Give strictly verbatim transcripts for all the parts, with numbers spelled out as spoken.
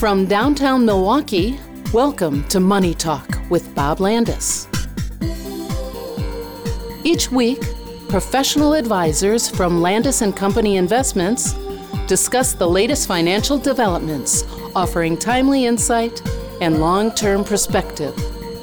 From downtown Milwaukee, welcome to Money Talk with Bob Landis. Each week, professional advisors from Landis and Company Investments discuss the latest financial developments, offering timely insight and long-term perspective.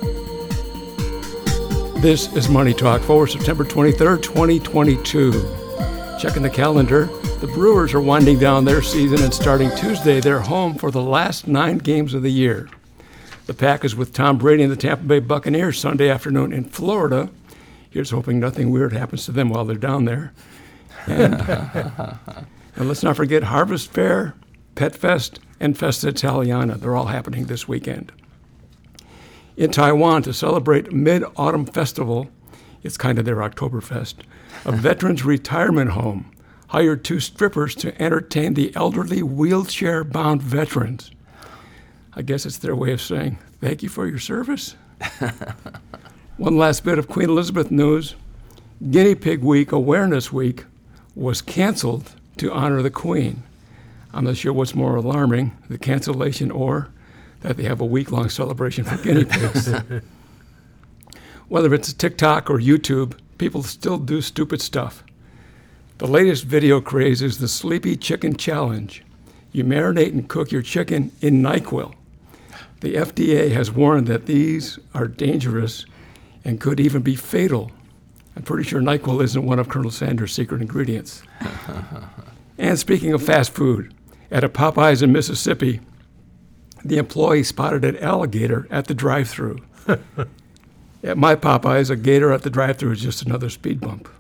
This is Money Talk for September twenty-third, twenty twenty-two. Checking the calendar, the Brewers are winding down their season, and starting Tuesday, they're home for the last nine games of the year. The Pack is with Tom Brady and the Tampa Bay Buccaneers Sunday afternoon in Florida. Here's hoping nothing weird happens to them while they're down there. And, and let's not forget Harvest Fair, Pet Fest, and Festa Italiana. They're all happening this weekend. In Taiwan, to celebrate Mid-Autumn Festival, it's kind of their Oktoberfest, a veterans retirement home hired two strippers to entertain the elderly wheelchair-bound veterans. I guess it's their way of saying, thank you for your service. One last bit of Queen Elizabeth news. Guinea Pig Week, Awareness Week, was canceled to honor the Queen. I'm not sure what's more alarming, the cancellation or that they have a week-long celebration for guinea pigs. Whether it's TikTok or YouTube, people still do stupid stuff. The latest video craze is the Sleepy Chicken Challenge. You marinate and cook your chicken in NyQuil. The F D A has warned that these are dangerous and could even be fatal. I'm pretty sure NyQuil isn't one of Colonel Sanders' secret ingredients. And speaking of fast food, at a Popeyes in Mississippi, the employee spotted an alligator at the drive-thru. At my Popeyes, a gator at the drive-thru is just another speed bump.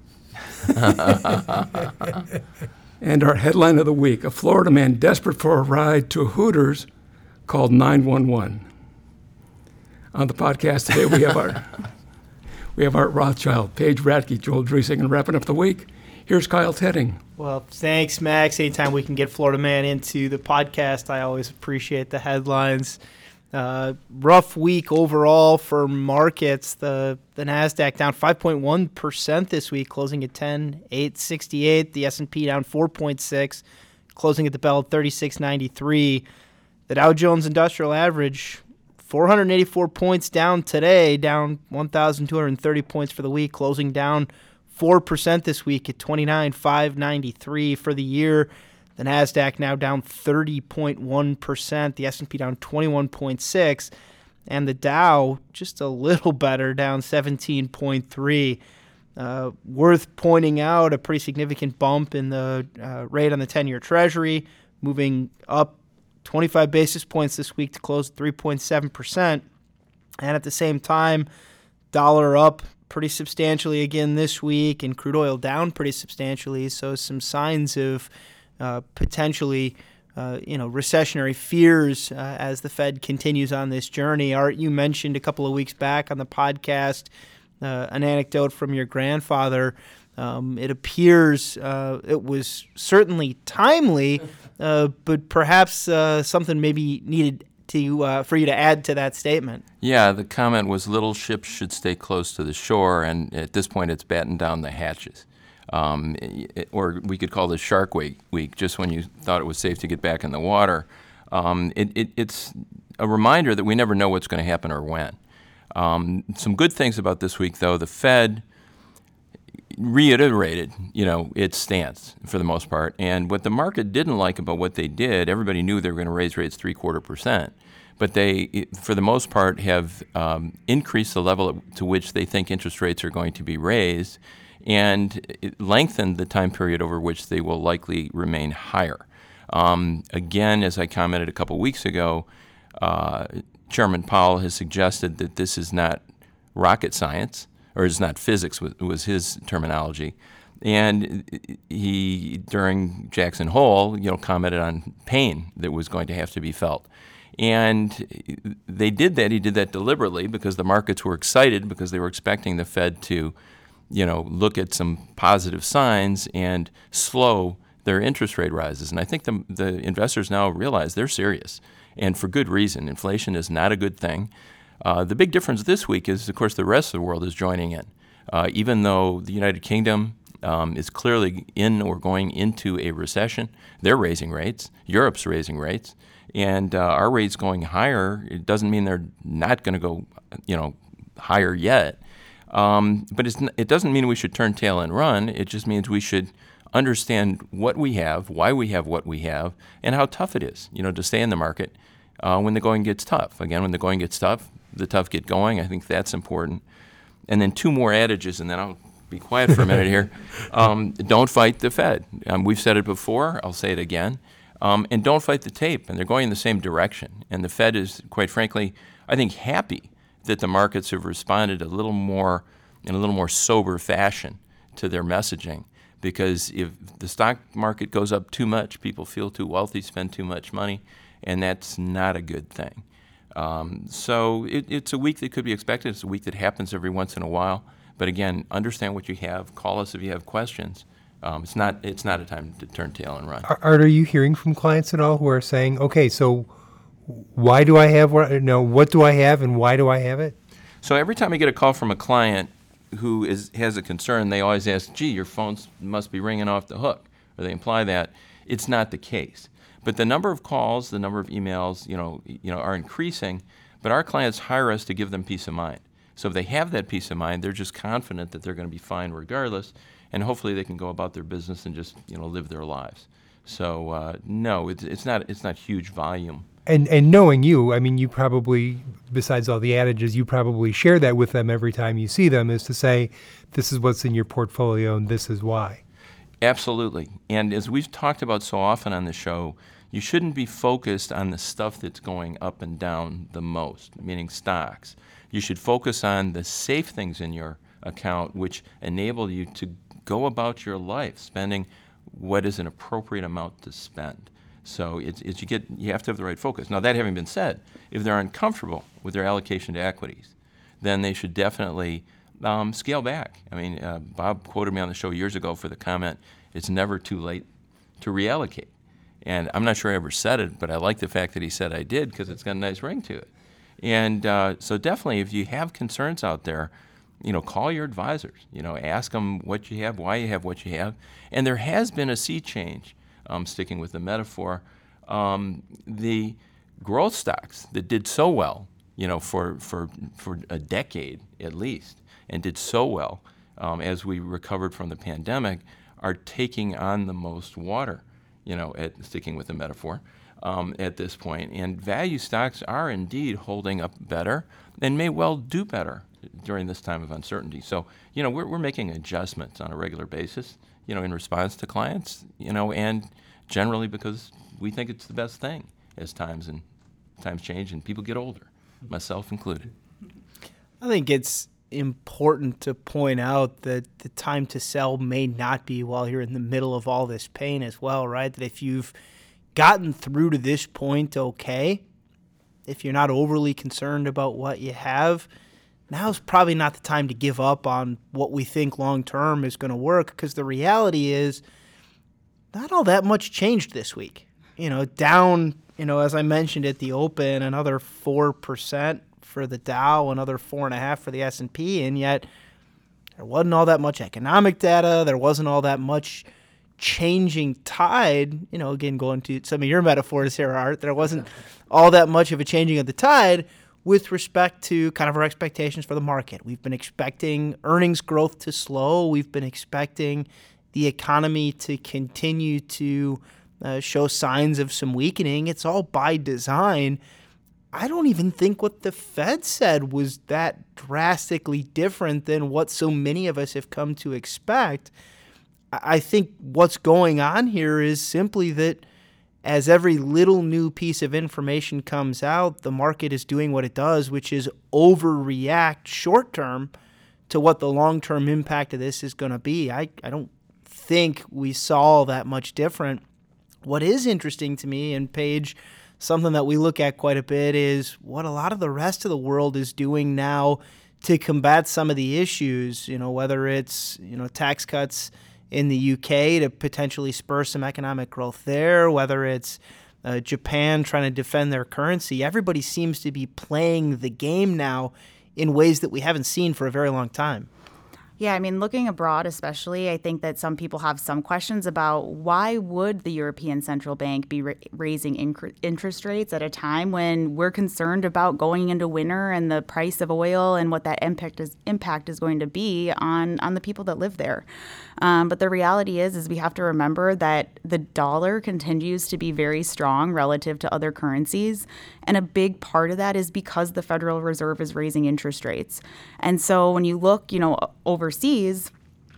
And our headline of the week, a Florida man desperate for a ride to Hooters called nine one one. On the podcast today, we have our we have Art Rothschild, Paige Radke, Joel Driesing, and wrapping up the week, here's Kyle Tedding. Well, thanks, Max. Anytime we can get Florida Man into the podcast, I always appreciate the headlines. Uh, rough week overall for markets. The the NASDAQ down five point one percent this week, closing at ten eight sixty-eight. The S and P down four point six, closing at the bell at thirty-six ninety-three. The Dow Jones Industrial Average, four hundred eighty-four points down today, down one thousand two hundred thirty points for the week, closing down four percent this week at twenty-nine five ninety-three. For the year, the NASDAQ now down thirty point one percent, the S and P down twenty-one point six, and the Dow just a little better, down seventeen point three. Uh, worth pointing out, a pretty significant bump in the uh, rate on the ten-year Treasury, moving up twenty-five basis points this week to close at three point seven percent. And at the same time, dollar up pretty substantially again this week, and crude oil down pretty substantially. So some signs of uh, potentially, uh, you know, recessionary fears uh, as the Fed continues on this journey. Art, you mentioned a couple of weeks back on the podcast uh, an anecdote from your grandfather. Um, it appears uh, it was certainly timely, uh, but perhaps uh, something maybe needed to uh, for you to add to that statement. Yeah, the comment was little ships should stay close to the shore, and at this point it's batten down the hatches. Um, it, or we could call this Shark Week, week, just when you thought it was safe to get back in the water. Um, it, it, it's a reminder that we never know what's going to happen or when. Um, some good things about this week, though. The Fed reiterated, you know, its stance for the most part. And what the market didn't like about what they did, everybody knew they were going to raise rates three-quarter percent. But they, for the most part, have um, increased the level to which they think interest rates are going to be raised and it lengthened the time period over which they will likely remain higher. Um, again, as I commented a couple weeks ago, uh, Chairman Powell has suggested that this is not rocket science, or is not physics, was, was his terminology. And he, during Jackson Hole, you know, commented on pain that was going to have to be felt. And they did that. He did that deliberately because the markets were excited because they were expecting the Fed to, you know, look at some positive signs and slow their interest rate rises. And I think the, the investors now realize they're serious, and for good reason. Inflation is not a good thing. Uh, the big difference this week is, of course, the rest of the world is joining in. Uh, even though the United Kingdom um, is clearly in or going into a recession. They're raising rates. Europe's raising rates. And uh, our rates going higher, it doesn't mean they're not going to go, you know, higher yet. Um, but it's n- it doesn't mean we should turn tail and run. It just means we should understand what we have, why we have what we have, and how tough it is, you know, to stay in the market uh, when the going gets tough. Again, when the going gets tough, the tough get going. I think that's important. And then two more adages, and then I'll be quiet for a minute here. Um, don't fight the Fed. Um, we've said it before. I'll say it again. Um, and don't fight the tape. And they're going in the same direction. And the Fed is, quite frankly, I think, happy that the markets have responded a little more, in a little more sober fashion to their messaging. Because if the stock market goes up too much, people feel too wealthy, spend too much money, and that's not a good thing. Um, so it, it's a week that could be expected. It's a week that happens every once in a while. But again, understand what you have. Call us if you have questions. Um, it's not it's not a time to turn tail and run. Art, are you hearing from clients at all who are saying, okay, so why do I have what? No, what do I have, and why do I have it? So every time I get a call from a client who is has a concern, they always ask, gee, your phone must be ringing off the hook, or they imply that. It's not the case. But the number of calls, the number of emails, you know, you know, are increasing, but our clients hire us to give them peace of mind. So if they have that peace of mind, they're just confident that they're going to be fine regardless, and hopefully they can go about their business and just, you know, live their lives. So uh, no, it's, it's not it's not huge volume. And and knowing you, I mean, you probably, besides all the adages, you probably share that with them every time you see them, is to say, this is what's in your portfolio and this is why. Absolutely. And as we've talked about so often on the show, you shouldn't be focused on the stuff that's going up and down the most, meaning stocks. You should focus on the safe things in your account which enable you to go about your life spending what is an appropriate amount to spend. So it's, it's you get you have to have the right focus. Now, that having been said, if they're uncomfortable with their allocation to equities, then they should definitely um, scale back. I mean, uh, Bob quoted me on the show years ago for the comment, it's never too late to reallocate. And I'm not sure I ever said it, but I like the fact that he said I did because it's got a nice ring to it. And uh, so definitely, if you have concerns out there, you know, call your advisors. You know, ask them what you have, why you have what you have. And there has been a sea change, um, sticking with the metaphor. Um, the growth stocks that did so well, you know, for, for, for a decade at least, and did so well um, as we recovered from the pandemic, are taking on the most water, you know, at, sticking with the metaphor, um, at this point. And value stocks are indeed holding up better and may well do better during this time of uncertainty. So, you know, we're, we're making adjustments on a regular basis, you know, in response to clients, you know, and generally because we think it's the best thing as times and times change and people get older, myself included. I think it's important to point out that the time to sell may not be while you're in the middle of all this pain as well, right? That if you've gotten through to this point okay, if you're not overly concerned about what you have, now's probably not the time to give up on what we think long-term is going to work, because the reality is not all that much changed this week. You know, down, you know, as I mentioned at the open, another four percent for the Dow, another four point five for the S and P, and yet there wasn't all that much economic data. There wasn't all that much changing tide. You know, again, going to some of your metaphors here, Art, there wasn't all that much of a changing of the tide with respect to kind of our expectations for the market. We've been expecting earnings growth to slow. We've been expecting the economy to continue to uh, show signs of some weakening. It's all by design. I don't even think what the Fed said was that drastically different than what so many of us have come to expect. I think what's going on here is simply that as every little new piece of information comes out, the market is doing what it does, which is overreact short term to what the long-term impact of this is going to be. I, I don't think we saw that much different. What is interesting to me, and Paige, something that we look at quite a bit, is what a lot of the rest of the world is doing now to combat some of the issues, you know, whether it's, you know, tax cuts in the U K to potentially spur some economic growth there, whether it's uh, Japan trying to defend their currency. Everybody seems to be playing the game now in ways that we haven't seen for a very long time. Yeah, I mean, looking abroad especially, I think that some people have some questions about why would the European Central Bank be ra- raising inc- interest rates at a time when we're concerned about going into winter and the price of oil and what that impact is impact is going to be on, on the people that live there. Um, but the reality is, is we have to remember that the dollar continues to be very strong relative to other currencies. And a big part of that is because the Federal Reserve is raising interest rates. And so when you look, you know, overseas,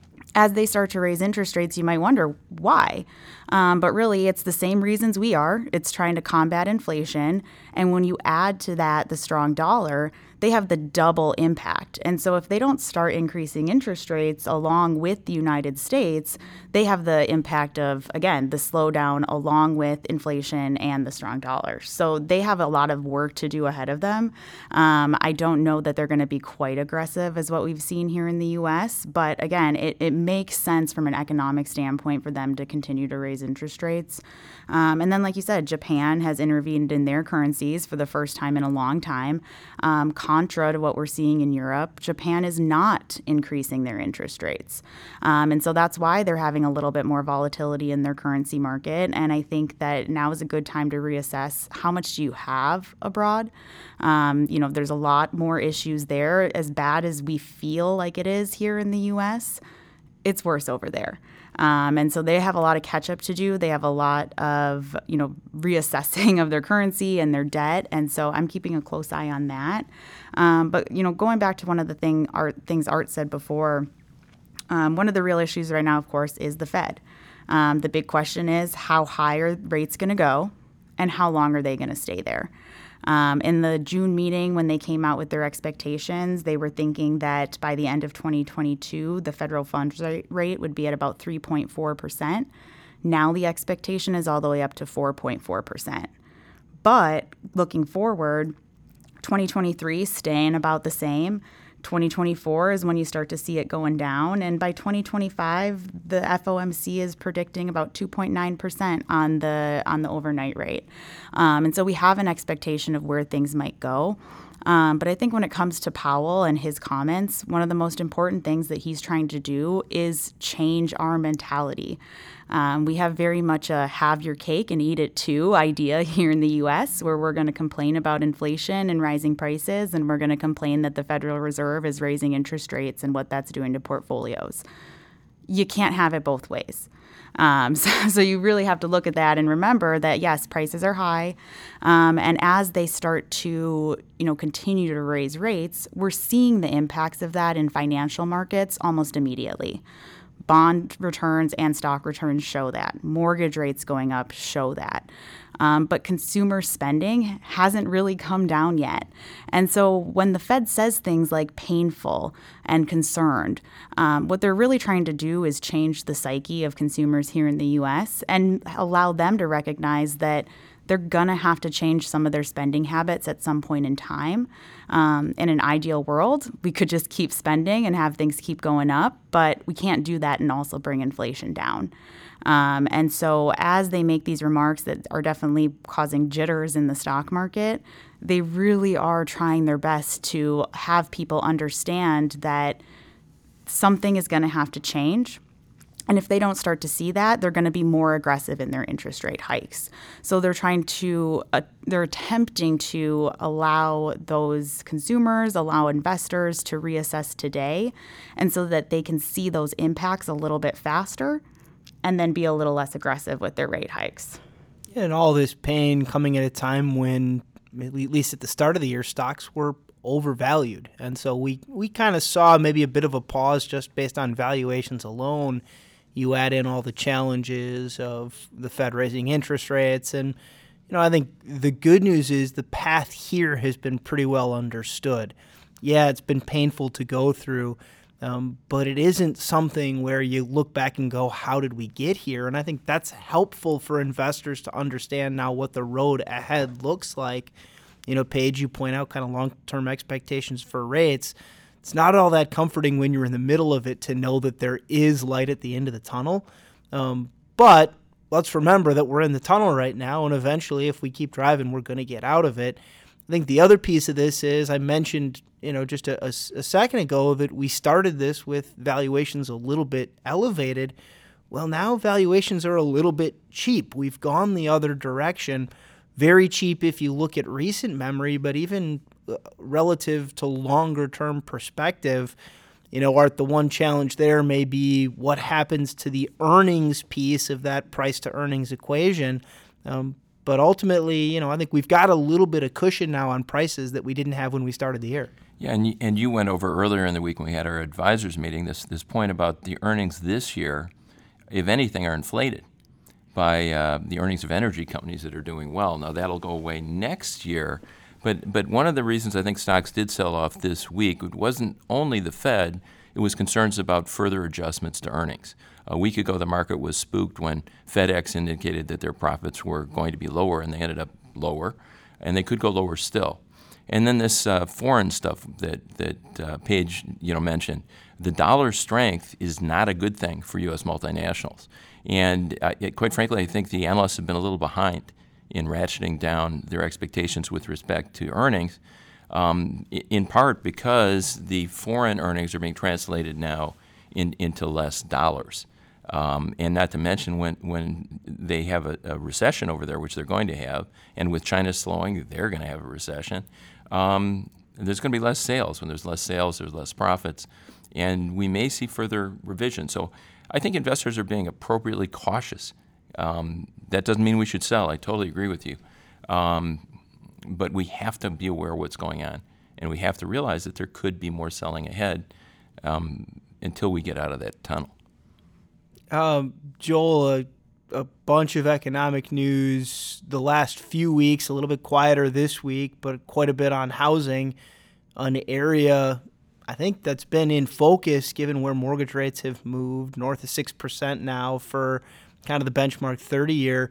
as they start to raise interest rates, you might wonder why. Um, but really, it's the same reasons we are. It's trying to combat inflation. And when you add to that the strong dollar, they have the double impact. And so if they don't start increasing interest rates along with the United States, they have the impact of, again, the slowdown along with inflation and the strong dollar. So they have a lot of work to do ahead of them. Um, I don't know that they're going to be quite aggressive as what we've seen here in the U S. But again, it, it makes sense from an economic standpoint for them to continue to raise interest rates. Um, and then, like you said, Japan has intervened in their currencies for the first time in a long time. Um, contra to what we're seeing in Europe, Japan is not increasing their interest rates. Um, and so that's why they're having a little bit more volatility in their currency market. And I think that now is a good time to reassess how much do you have abroad. Um, you know, there's a lot more issues there. As bad as we feel like it is here in the U S, it's worse over there. Um, and so they have a lot of catch up to do. They have a lot of, you know, reassessing of their currency and their debt. And so I'm keeping a close eye on that. Um, but, you know, going back to one of the thing, Art, things Art said before, um, one of the real issues right now, of course, is the Fed. Um, the big question is how high are rates going to go and how long are they going to stay there? Um, in the June meeting, when they came out with their expectations, they were thinking that by the end of twenty twenty-two, the federal funds rate would be at about three point four percent. Now the expectation is all the way up to four point four percent. But looking forward, twenty twenty-three staying about the same. twenty twenty-four is when you start to see it going down. And by twenty twenty-five, the F O M C is predicting about two point nine percent on the on the overnight rate. Um, and so we have an expectation of where things might go. Um, but I think when it comes to Powell and his comments, one of the most important things that he's trying to do is change our mentality. Um, we have very much a have your cake and eat it too idea here in the U S, where we're going to complain about inflation and rising prices, and we're going to complain that the Federal Reserve is raising interest rates and what that's doing to portfolios. You can't have it both ways. Um, so, so you really have to look at that and remember that, yes, prices are high. Um, and as they start to, you know, continue to raise rates, we're seeing the impacts of that in financial markets almost immediately. Bond returns and stock returns show that. Mortgage rates going up show that. Um, but consumer spending hasn't really come down yet. And so when the Fed says things like painful and concerned, um, what they're really trying to do is change the psyche of consumers here in the U S and allow them to recognize that they're going to have to change some of their spending habits at some point in time. Um, in an ideal world, we could just keep spending and have things keep going up, but we can't do that and also bring inflation down. Um, and so as they make these remarks that are definitely causing jitters in the stock market, they really are trying their best to have people understand that something is going to have to change. And if they don't start to see that, they're going to be more aggressive in their interest rate hikes. So they're trying to, uh, they're attempting to allow those consumers, allow investors to reassess today, and so that they can see those impacts a little bit faster and then be a little less aggressive with their rate hikes. And all this pain coming at a time when, at least at the start of the year, stocks were overvalued. And so we, we kind of saw maybe a bit of a pause just based on valuations alone. You add in all the challenges of the Fed raising interest rates. And, you know, I think the good news is the path here has been pretty well understood. Yeah, it's been painful to go through, um, but it isn't something where you look back and go, how did we get here? And I think that's helpful for investors to understand now what the road ahead looks like. You know, Paige, you point out kind of long-term expectations for rates. It's not all that comforting when you're in the middle of it to know that there is light at the end of the tunnel. Um, but let's remember that we're in the tunnel right now, and eventually, if we keep driving, we're going to get out of it. I think the other piece of this is I mentioned, you know, just a, a, a second ago that we started this with valuations a little bit elevated. Well, now valuations are a little bit cheap. We've gone the other direction. Very cheap if you look at recent memory, but even relative to longer-term perspective, you know, Art, the one challenge there may be what happens to the earnings piece of that price-to-earnings equation. Um, but ultimately, you know, I think we've got a little bit of cushion now on prices that we didn't have when we started the year. Yeah, and you, and you went over earlier in the week when we had our advisors meeting this this point about the earnings this year, if anything, are inflated by uh, the earnings of energy companies that are doing well. Now, that'll go away next year. But but one of the reasons I think stocks did sell off this week, it wasn't only the Fed, it was concerns about further adjustments to earnings. A week ago, the market was spooked when FedEx indicated that their profits were going to be lower, and they ended up lower, and they could go lower still. And then this uh, foreign stuff that that uh, Paige you know mentioned, the dollar strength is not a good thing for U S multinationals. And uh, it, quite frankly, I think the analysts have been a little behind in ratcheting down their expectations with respect to earnings, um, in part because the foreign earnings are being translated now in, into less dollars. Um, and not to mention when, when they have a, a recession over there, which they're going to have, and with China slowing, they're going to have a recession, um, there's going to be less sales. When there's less sales, there's less profits, and we may see further revisions. So I think investors are being appropriately cautious. Um, that doesn't mean we should sell. I totally agree with you. Um, but we have to be aware of what's going on, and we have to realize that there could be more selling ahead um, until we get out of that tunnel. Um, Joel, a, a bunch of economic news the last few weeks, a little bit quieter this week, but quite a bit on housing, an area I think that's been in focus given where mortgage rates have moved, north of six percent now for kind of the benchmark thirty-year.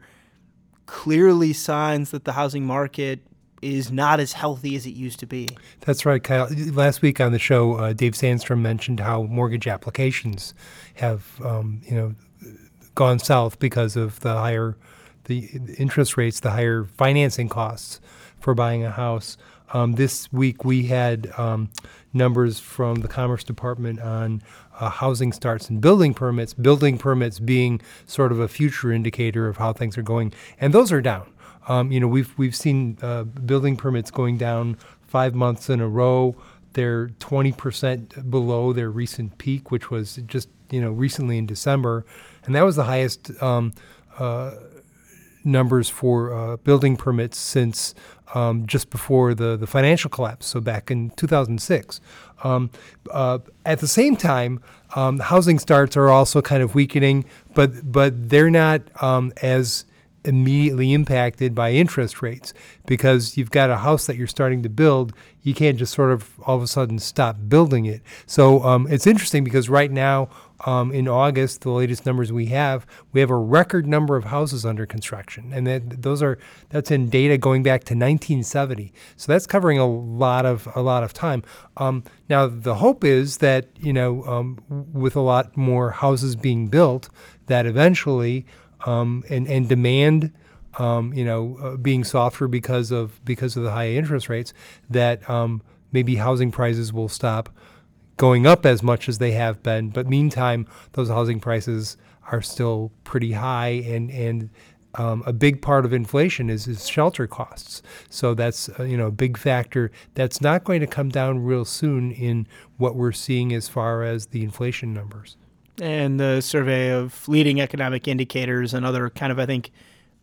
Clearly signs that the housing market is not as healthy as it used to be. That's right, Kyle. Last week on the show, uh, Dave Sandstrom mentioned how mortgage applications have, um, you know, gone south because of the higher the interest rates, the higher financing costs for buying a house. Um, this week we had um, numbers from the Commerce Department on uh, housing starts and building permits, building permits being sort of a future indicator of how things are going, and those are down. Um, you know, we've we've seen uh, building permits going down five months in a row. They're twenty percent below their recent peak, which was just, you know, recently in December. And that was the highest um, uh, numbers for uh, building permits since um, just before the, the financial collapse, so back in two thousand six. Um, uh, at the same time, um, housing starts are also kind of weakening, but but they're not um, as immediately impacted by interest rates, because you've got a house that you're starting to build. You can't just sort of all of a sudden stop building it. So um, it's interesting because right now um, in August, the latest numbers we have, we have a record number of houses under construction, and that those are that's in data going back to nineteen seventy. So that's covering a lot of a lot of time. Um, now the hope is that, you know, um, with a lot more houses being built, that eventually Um, and, and demand, um, you know, uh, being softer because of because of the high interest rates, that um, maybe housing prices will stop going up as much as they have been. But meantime, those housing prices are still pretty high, and and um, a big part of inflation is, is shelter costs. So that's uh, you know a big factor that's not going to come down real soon in what we're seeing as far as the inflation numbers. And the survey of leading economic indicators, another kind of, I think,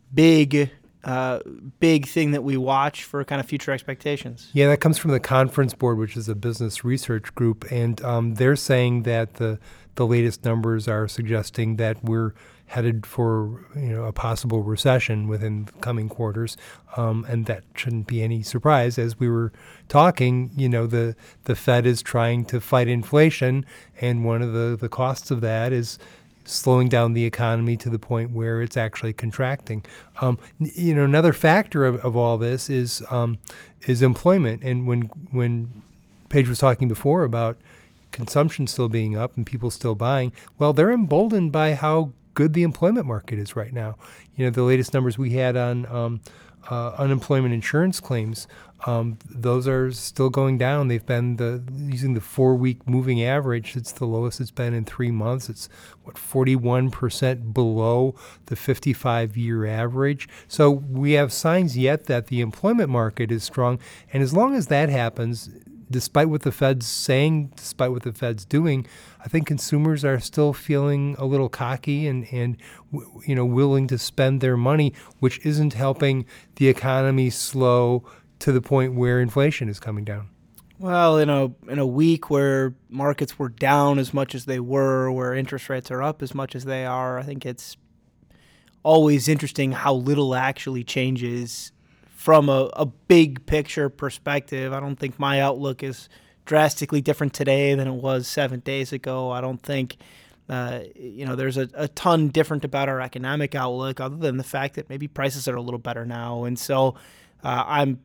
big, uh, big thing that we watch for kind of future expectations. Yeah, that comes from the Conference Board, which is a business research group, and um, they're saying that the the latest numbers are suggesting that we're headed for, you know, a possible recession within the coming quarters, um, and that shouldn't be any surprise. As we were talking, you know, the the Fed is trying to fight inflation, and one of the, the costs of that is slowing down the economy to the point where it's actually contracting. Um, you know, another factor of, of all this is um, is employment, and when when Paige was talking before about consumption still being up and people still buying, well, they're emboldened by how good the employment market is right now. You know, the latest numbers we had on um, uh, unemployment insurance claims, um, those are still going down. They've been the using the four-week moving average. It's the lowest it's been in three months. It's what forty-one percent below the fifty-five-year average. So we have signs yet that the employment market is strong, and as long as that happens, despite what the Fed's saying, despite what the Fed's doing, I think consumers are still feeling a little cocky and, and you know, willing to spend their money, which isn't helping the economy slow to the point where inflation is coming down. Well, in a in a week where markets were down as much as they were, where interest rates are up as much as they are, I think it's always interesting how little actually changes from a, a big picture perspective. I don't think my outlook is drastically different today than it was seven days ago. I don't think uh, you know there's a, a ton different about our economic outlook, other than the fact that maybe prices are a little better now. And so uh, I'm,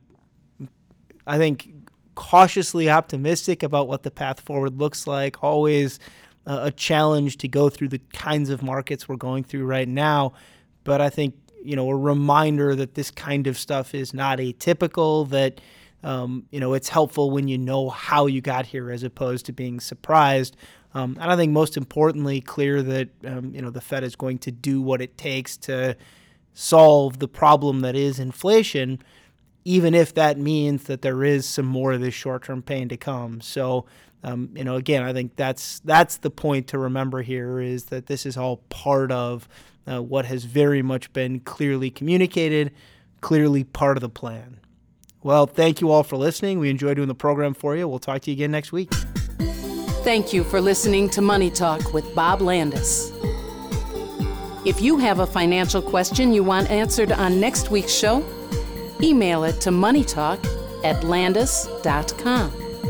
I think, cautiously optimistic about what the path forward looks like. Always uh, a challenge to go through the kinds of markets we're going through right now, but I think, you know, a reminder that this kind of stuff is not atypical, that, um, you know, it's helpful when you know how you got here as opposed to being surprised. Um, and I think most importantly, clear that, um, you know, the Fed is going to do what it takes to solve the problem that is inflation, even if that means that there is some more of this short-term pain to come. So, um, you know, again, I think that's that's the point to remember here, is that this is all part of Uh, what has very much been clearly communicated, clearly part of the plan. Well, thank you all for listening. We enjoy doing the program for you. We'll talk to you again next week. Thank you for listening to Money Talk with Bob Landis. If you have a financial question you want answered on next week's show, email it to moneytalk at landis dot com.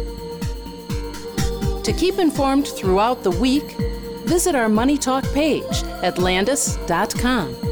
To keep informed throughout the week, visit our Money Talk page at landis dot com.